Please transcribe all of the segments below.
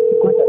150.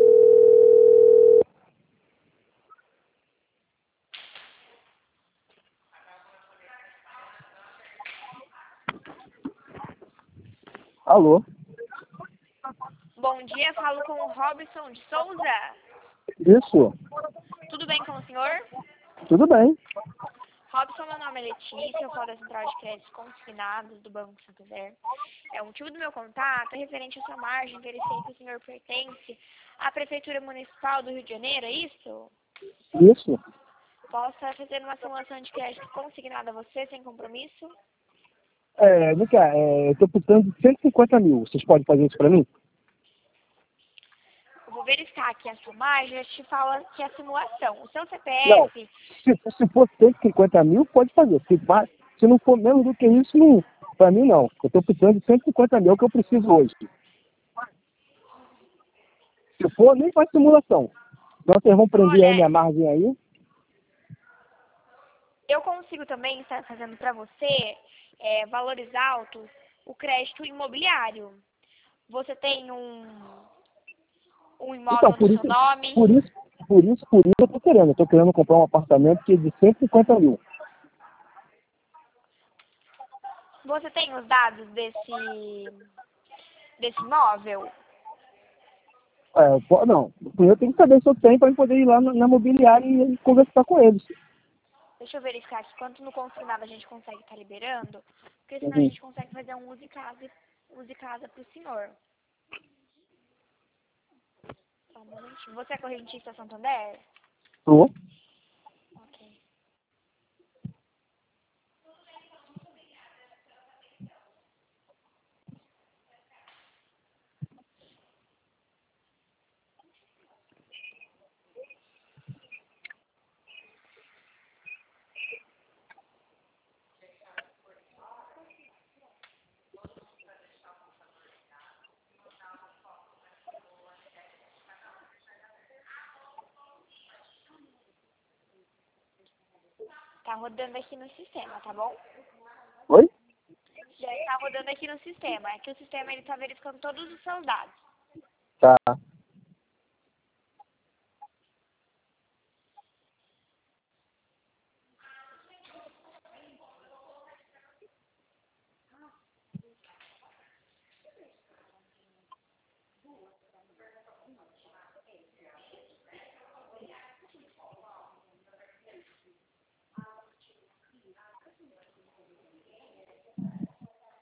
Alô? Bom dia, falo com o Robson de Souza. Isso. Tudo bem com o senhor? Tudo bem. Robson, meu nome é Letícia, eu falo da Central de Créditos Consignados do Banco Santander. O motivo do meu contato é referente à sua margem, verifiquei que o senhor pertence à Prefeitura Municipal do Rio de Janeiro, é isso? Isso. Posso estar fazendo uma simulação de crédito consignada a você, sem compromisso? Vem cá, eu tô precisando de 150 mil. Vocês podem fazer isso pra mim? Eu vou verificar aqui a sua margem, eu te falo aqui a simulação. O seu Não. CPF, Se for 150 mil, pode fazer. Se não for menos do que isso, não. Pra mim, não. Eu tô precisando de 150 mil, que eu preciso hoje. Se for, nem faz simulação. Então, vocês vão prender aí olha, minha margem aí. eu consigo também estar fazendo para você valores altos o crédito imobiliário. Você tem um Então, imóvel no seu nome. por isso eu tô querendo. Eu tô querendo comprar um apartamento que é de 150 mil. Você tem os dados desse imóvel? Não. Primeiro eu tenho que saber se eu tenho para poder ir lá na imobiliária e conversar com eles. Deixa eu verificar aqui quanto no consignado a gente consegue estar liberando, porque senão a Uhum. gente consegue fazer um use casa para o senhor. Só um momentinho. Você é correntista Santander? Tô. Ok. Tá rodando aqui no sistema, tá bom? Oi? Já está rodando aqui no sistema. É que o sistema ele tá verificando todos os seus dados. Tá.